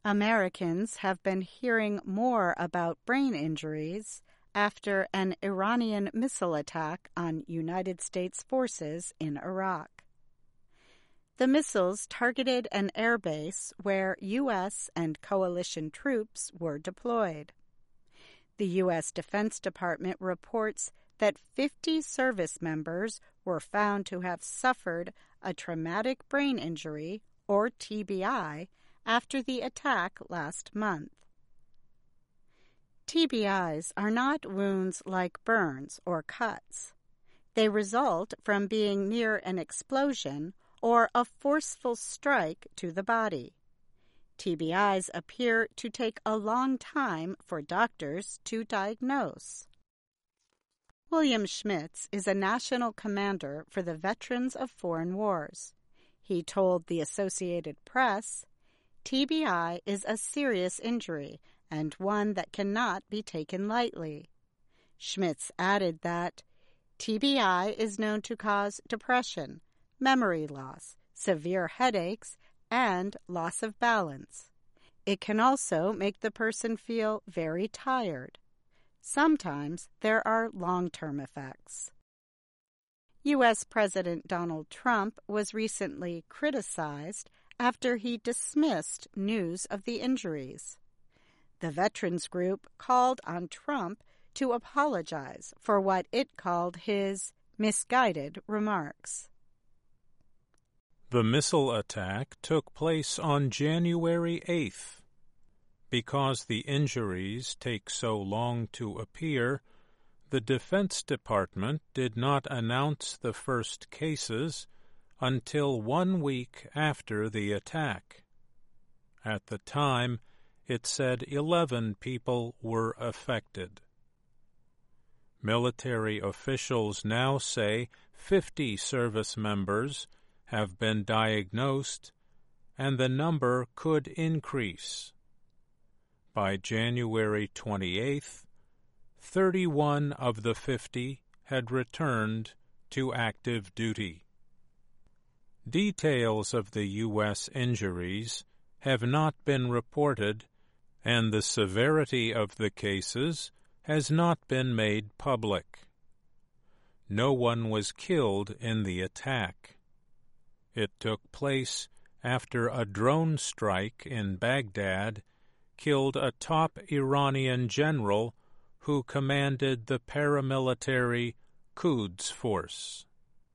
Americans have been hearing more about brain injuries after an Iranian missile attack on United States forces in Iraq. The missiles targeted an airbase where U.S. and coalition troops were deployed. The U.S. Defense Department reports that 50 service members were found to have suffered a traumatic brain injury, or TBI, after the attack last month. TBIs are not wounds like burns or cuts. They result from being near an explosion or a forceful strike to the body. TBIs appear to take a long time for doctors to diagnose. William Schmitz is a national commander for the Veterans of Foreign Wars. He told the Associated Press, "TBI is a serious injury and one that cannot be taken lightly." Schmitz added that TBI is known to cause depression, memory loss, severe headaches, and loss of balance. It can also make the person feel very tired. Sometimes there are long-term effects. U.S. President Donald Trump was recently criticized after he dismissed news of the injuries. The Veterans Group called on Trump to apologize for what it called his misguided remarks. The missile attack took place on January 8th. Because the injuries take so long to appear, the Defense Department did not announce the first cases until 1 week after the attack. At the time, it said 11 people were affected. Military officials now say 50 service members have been diagnosed, and the number could increase. By January 28th, 31 of the 50 had returned to active duty. Details of the U.S. injuries have not been reported, and the severity of the cases has not been made public. No one was killed in the attack. It took place after a drone strike in Baghdad killed a top Iranian general who commanded the paramilitary Quds Force.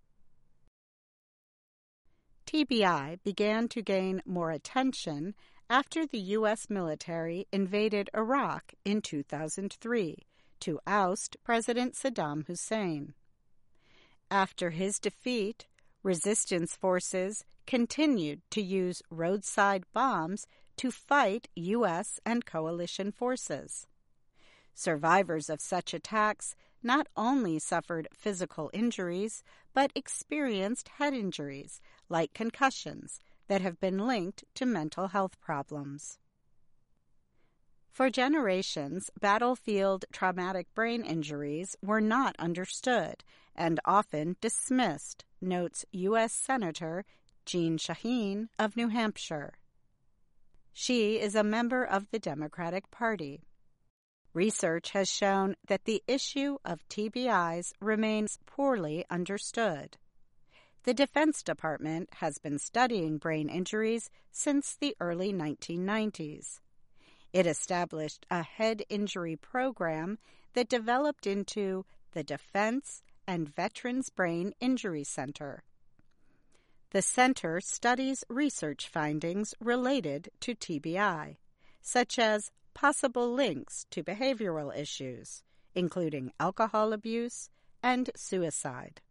TBI began to gain more attention after the U.S. military invaded Iraq in 2003 to oust President Saddam Hussein. After his defeat, resistance forces continued to use roadside bombs to fight U.S. and coalition forces. Survivors of such attacks not only suffered physical injuries, but experienced head injuries, like concussions, that have been linked to mental health problems. For generations, battlefield traumatic brain injuries were not understood and often dismissed, notes U.S. Senator Jeanne Shaheen of New Hampshire. She is a member of the Democratic Party. Research has shown that the issue of TBIs remains poorly understood. The Defense Department has been studying brain injuries since the early 1990s. It established a head injury program that developed into the Defense and Veterans Brain Injury Center. The center studies research findings related to TBI, such as possible links to behavioral issues, including alcohol abuse and suicide.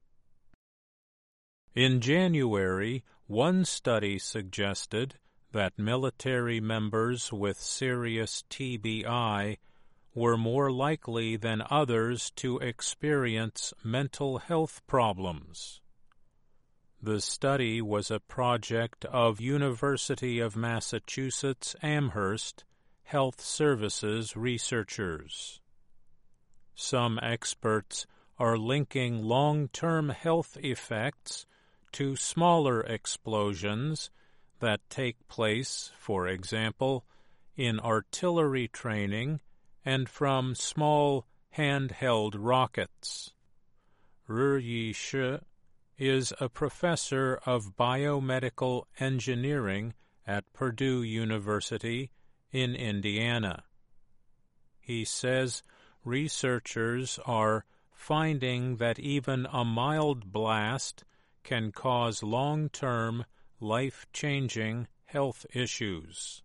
In January, one study suggested that military members with serious TBI were more likely than others to experience mental health problems. The study was a project of University of Massachusetts Amherst Health Services researchers. Some experts are linking long-term health effects to smaller explosions that take place, for example, in artillery training and from small handheld rockets. Ru Yi-shi is a professor of biomedical engineering at Purdue University in Indiana. He says researchers are finding that even a mild blast can cause long-term, life-changing health issues.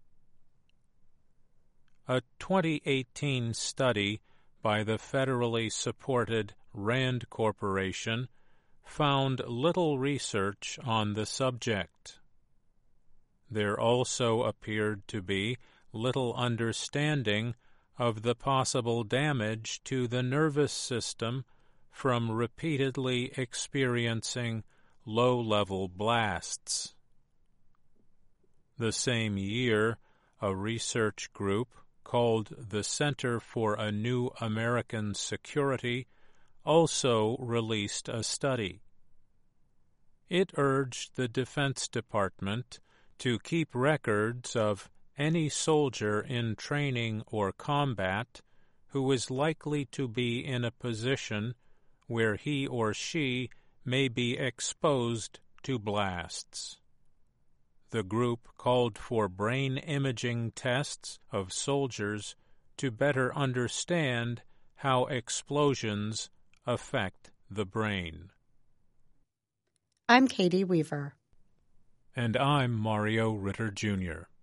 A 2018 study by the federally supported RAND Corporation found little research on the subject. There also appeared to be little understanding of the possible damage to the nervous system from repeatedly experiencing low-level blasts. The same year, a research group called the Center for a New American Security also released a study. It urged the Defense Department to keep records of any soldier in training or combat who is likely to be in a position where he or she may be exposed to blasts. The group called for brain imaging tests of soldiers to better understand how explosions affect the brain. I'm Katie Weaver. And I'm Mario Ritter, Jr.